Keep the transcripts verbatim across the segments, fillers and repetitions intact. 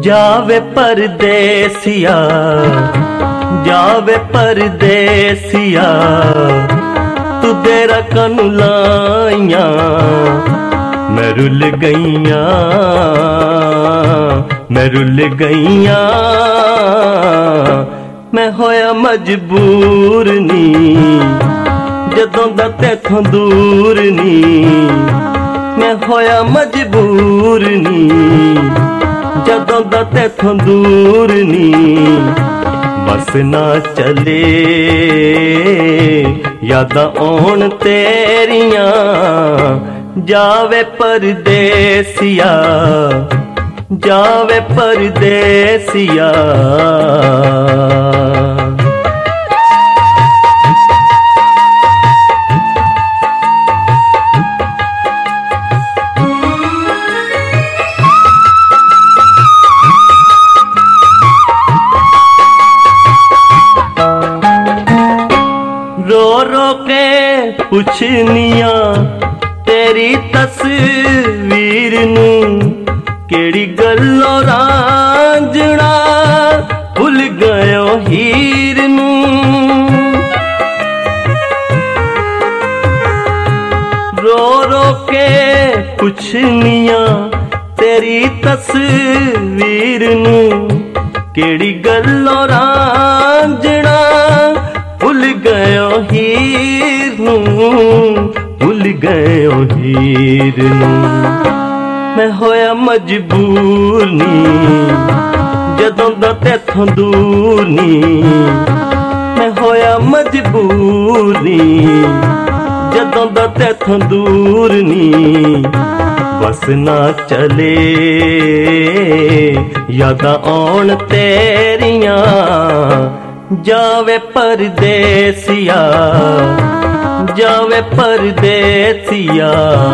जावे परदेसिया जावे परदेसिया तू तेरा कनु लाइया मैं रुल गईया मैं रुल गईया मैं होया मजबूर नी जदों दा तेथों दूर नी मैं होया मजबूर नी जदों दा तेथों दूर नी बस ना चले यादां आउण तेरियां जावे परदेसिया जावे परदेसिया रो रो के पुछनिया तेरी तस्वीर नू केड़ी गल्लों रांझना भुल गयो हीर नू रो रो के पुछनिया तेरी तस्वीर नू केड़ी गल्लों रांझना भुल गयो हीर नू भुल गयो हीर नू मैं होया मजबूर नी जदों दा तेथों दूर नी मैं होया मजबूर नी जदों दा तेथों दूर नी बस ना चले यादां आउण तेरियां जावे परदेसिया जावे परदेसिया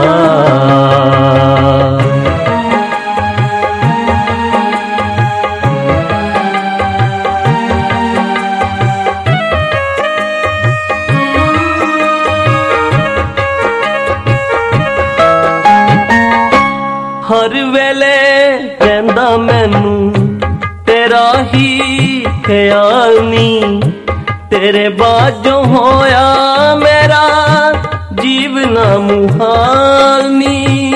हर वेले कहंदा मैनू तेरा ही ख्याल नी तेरे बाजों होया मेरा जीवना मुहाल नी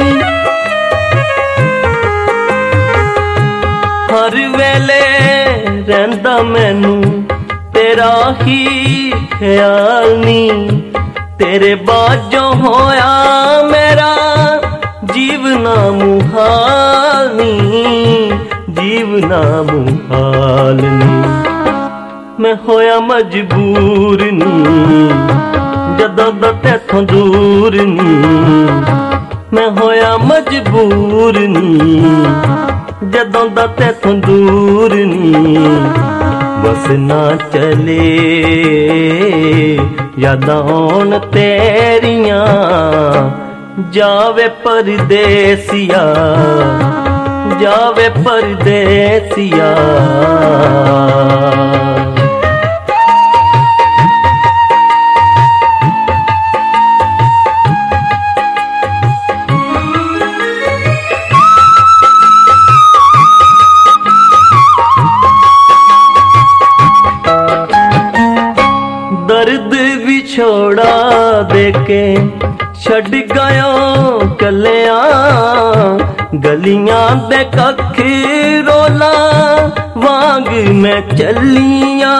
हर वेले रहंदा मैनू तेरा ही ख्याल नी तेरे बाजों होया मेरा जीवना मुहाल नी जीवना मुहाल नी मैं होया मजबूर नी जदों दा तेथों दूर नी मैं होया मजबूर नी जदों दा तेथों दूर नी बस ना चले यादां आउण तेरियां जावे परदेसिया जावे परदेसिया दर्द विछोड़ा देके छड़ गयो कलिया गलियां दे कख रोला वांग मैं चलिया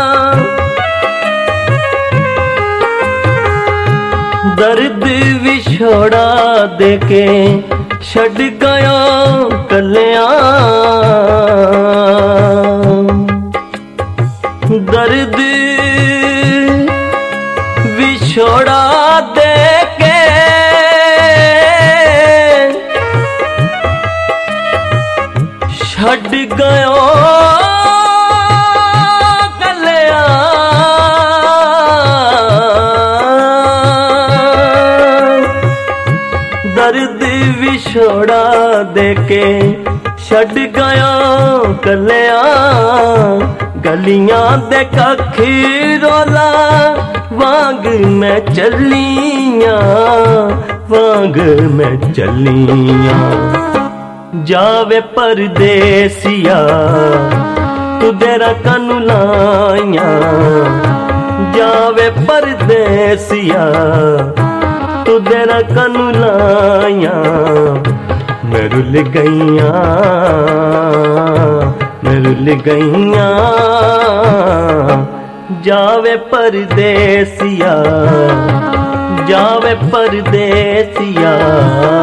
दर्द विछोड़ा देके छड़ गयो कलिया दर्द विछोड़ा देके छड़ गयो कलिया दर्द विछोड़ा देके छड़ गयो कलिया गलियां दे कख रोला वांग मैं चलिया वांग मैं चलिया जावे परदेसिया तू देरा कनु लाइया, जावे परदेसिया तू देरा कनु लाइया। मैं रुल गईया मैं रुल गईया, जावे परदेसिया जावे परदेसिया।